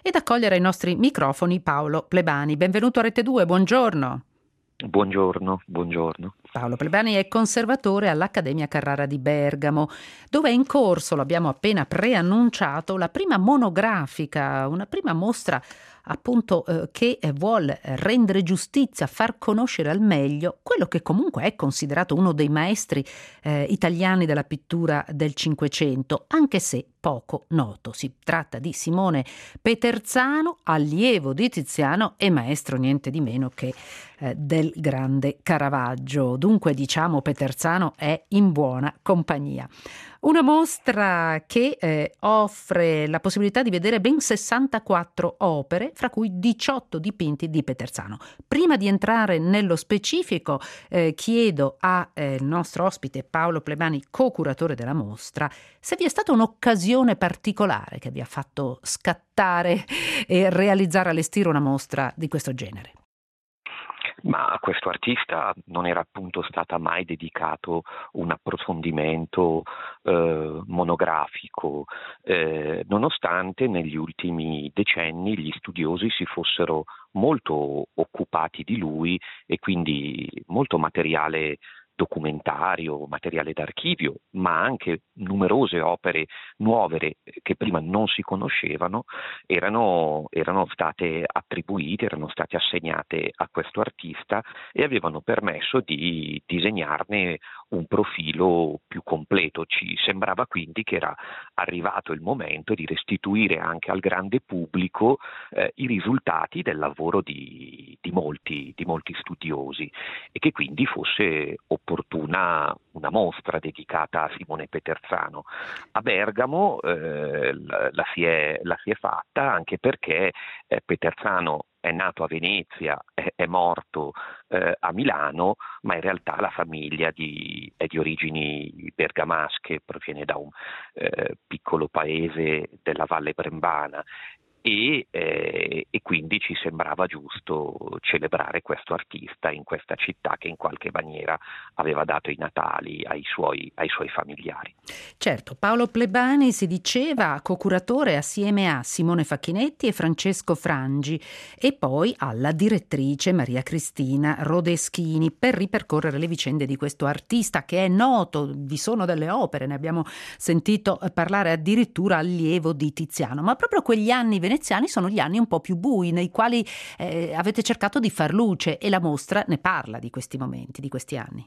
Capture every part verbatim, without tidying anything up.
ed accogliere ai nostri microfoni Paolo Plebani. Benvenuto a Rete due, buongiorno. Buongiorno, buongiorno. Paolo Plebani è conservatore all'Accademia Carrara di Bergamo, dove è in corso, lo abbiamo appena preannunciato, la prima monografica, una prima mostra appunto eh, che vuol rendere giustizia, far conoscere al meglio quello che comunque è considerato uno dei maestri eh, italiani della pittura del Cinquecento, anche se poco noto. Si tratta di Simone Peterzano, allievo di Tiziano e maestro niente di meno che eh, del grande Caravaggio. Dunque, diciamo, Peterzano è in buona compagnia. Una mostra che eh, offre la possibilità di vedere ben sessantaquattro opere, fra cui diciotto dipinti di Peterzano. Prima di entrare nello specifico, eh, chiedo al eh, nostro ospite Paolo Plebani, co-curatore della mostra, se vi è stata un'occasione particolare che vi ha fatto scattare e realizzare, allestire una mostra di questo genere. Ma a questo artista non era appunto stata mai dedicato un approfondimento eh, monografico, eh, nonostante negli ultimi decenni gli studiosi si fossero molto occupati di lui e quindi molto materiale documentario, materiale d'archivio, ma anche numerose opere nuove che prima non si conoscevano erano, erano state attribuite, erano state assegnate a questo artista e avevano permesso di disegnarne un profilo più completo. Ci sembrava quindi che era arrivato il momento di restituire anche al grande pubblico eh, i risultati del lavoro di, di, molti, di molti studiosi e che quindi fosse opportuna una mostra dedicata a Simone Peterzano. A Bergamo eh, la, la, si è, la si è fatta anche perché eh, Peterzano è nato a Venezia, è, è morto eh, a Milano, ma in realtà la famiglia di, è di origini bergamasche, proviene da un eh, piccolo paese della Valle Brembana. E, eh, e quindi ci sembrava giusto celebrare questo artista in questa città che in qualche maniera aveva dato i natali ai suoi, ai suoi familiari. Certo, Paolo Plebani, si diceva, co-curatore assieme a Simone Facchinetti e Francesco Frangi e poi alla direttrice Maria Cristina Rodeschini per ripercorrere le vicende di questo artista che è noto, vi sono delle opere, ne abbiamo sentito parlare, addirittura allievo di Tiziano, ma proprio quegli anni veneziani sono gli anni un po' più bui nei quali eh, avete cercato di far luce e la mostra ne parla di questi momenti, di questi anni.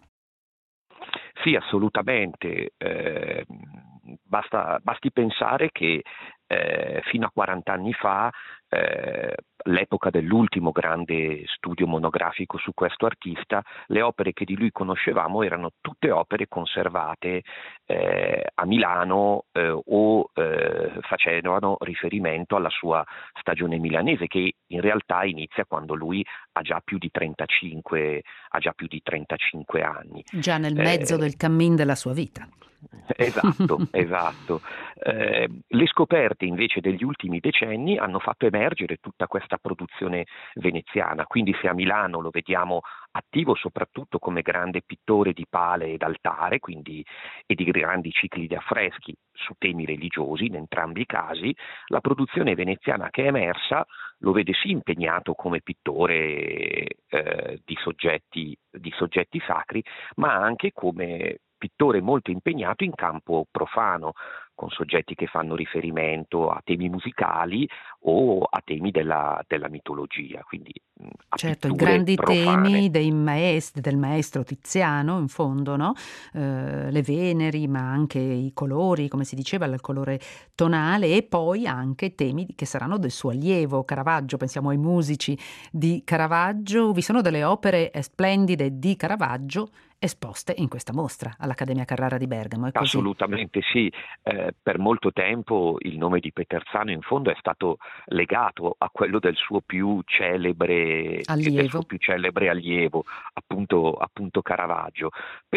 Sì, assolutamente. Eh, basta, basti pensare che eh, fino a quaranta anni fa, eh, l'epoca dell'ultimo grande studio monografico su questo artista, le opere che di lui conoscevamo erano tutte opere conservate eh, a Milano eh, o eh, facevano riferimento alla sua stagione milanese, che in realtà inizia quando lui ha già più di trentacinque, ha già più di trentacinque anni. Già nel mezzo eh, del cammin della sua vita. Esatto, esatto. Eh, le scoperte invece degli ultimi decenni hanno fatto emergere tutta questa produzione veneziana, quindi se a Milano lo vediamo attivo soprattutto come grande pittore di pale ed altare, quindi e di grandi cicli di affreschi su temi religiosi in entrambi i casi, la produzione veneziana che è emersa lo vede sì impegnato come pittore eh, di soggetti, di soggetti sacri, ma anche come pittore molto impegnato in campo profano, con soggetti che fanno riferimento a temi musicali o a temi della, della mitologia, quindi a certo, i grandi profane. temi dei maestri, del maestro Tiziano, in fondo, no? Eh, le Veneri, ma anche i colori, come si diceva, il colore tonale, e poi anche temi che saranno del suo allievo Caravaggio. Pensiamo ai musici di Caravaggio. Vi sono delle opere splendide di Caravaggio esposte in questa mostra all'Accademia Carrara di Bergamo. È così? Assolutamente sì, eh, per molto tempo il nome di Peterzano in fondo è stato legato a quello del suo più celebre, allievo. del suo più celebre allievo, appunto, appunto Caravaggio,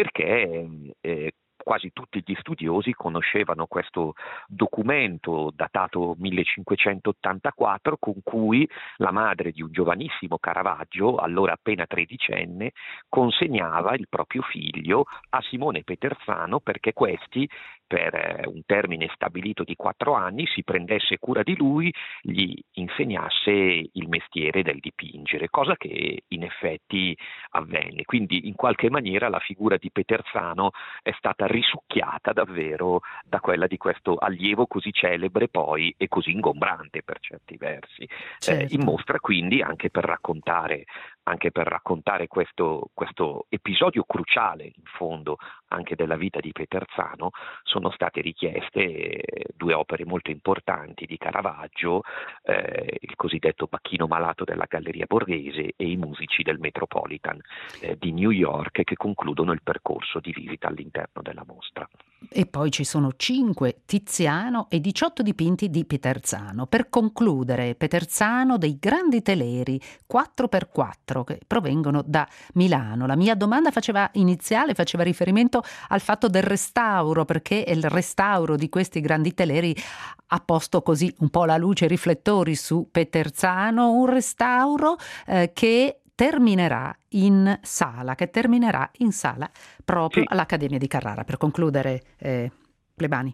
perché eh, quasi tutti gli studiosi conoscevano questo documento datato millecinquecentottantaquattro con cui la madre di un giovanissimo Caravaggio, allora appena tredicenne, consegnava il proprio figlio a Simone Peterzano perché questi per eh, un termine stabilito di quattro anni si prendesse cura di lui, gli insegnasse il mestiere del dipingere, cosa che in effetti avvenne. Quindi in qualche maniera la figura di Peterzano è stata risucchiata davvero da quella di questo allievo così celebre poi e così ingombrante per certi versi. Eh, in Certo. mostra quindi anche per raccontare anche per raccontare questo, questo episodio cruciale in fondo anche della vita di Peterzano, sono state richieste due opere molto importanti di Caravaggio, eh, il cosiddetto Bacchino malato della Galleria Borghese e i musici del Metropolitan eh, di New York, che concludono il percorso di visita all'interno della mostra. E poi ci sono cinque Tiziano e diciotto dipinti di Peterzano. Per concludere, Peterzano dei grandi teleri quattro per quattro che provengono da Milano. La mia domanda faceva iniziale faceva riferimento al fatto del restauro, perché il restauro di questi grandi teleri ha posto così un po' la luce, i riflettori su Peterzano, un restauro eh, che terminerà in sala, che terminerà in sala proprio Sì. all'Accademia di Carrara. Per concludere, eh, Plebani.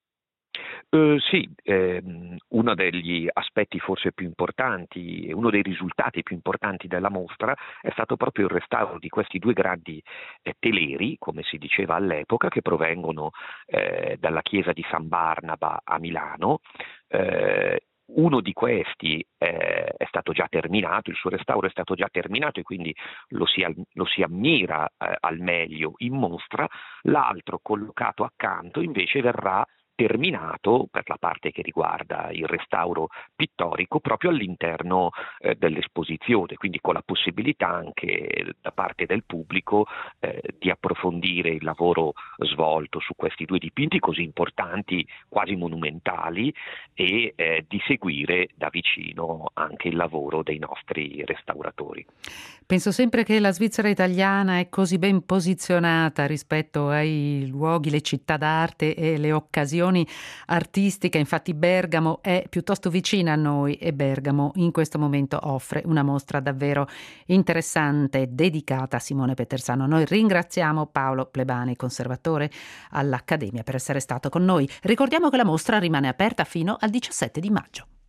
Uh, sì, ehm, uno degli aspetti forse più importanti, uno dei risultati più importanti della mostra è stato proprio il restauro di questi due grandi eh, teleri, come si diceva all'epoca, che provengono eh, dalla chiesa di San Barnaba a Milano. Eh, Uno di questi eh, è stato già terminato, il suo restauro è stato già terminato e quindi lo si, lo si ammira eh, al meglio in mostra, l'altro collocato accanto invece verrà terminato per la parte che riguarda il restauro pittorico proprio all'interno eh, dell'esposizione, quindi con la possibilità anche da parte del pubblico eh, di approfondire il lavoro svolto su questi due dipinti così importanti, quasi monumentali, e eh, di seguire da vicino anche il lavoro dei nostri restauratori. Penso sempre che la Svizzera italiana è così ben posizionata rispetto ai luoghi, le città d'arte e le occasioni artistiche. Infatti Bergamo è piuttosto vicina a noi e Bergamo in questo momento offre una mostra davvero interessante dedicata a Simone Peterzano. Noi ringraziamo Paolo Plebani, conservatore all'Accademia, per essere stato con noi. Ricordiamo che la mostra rimane aperta fino al diciassette di maggio.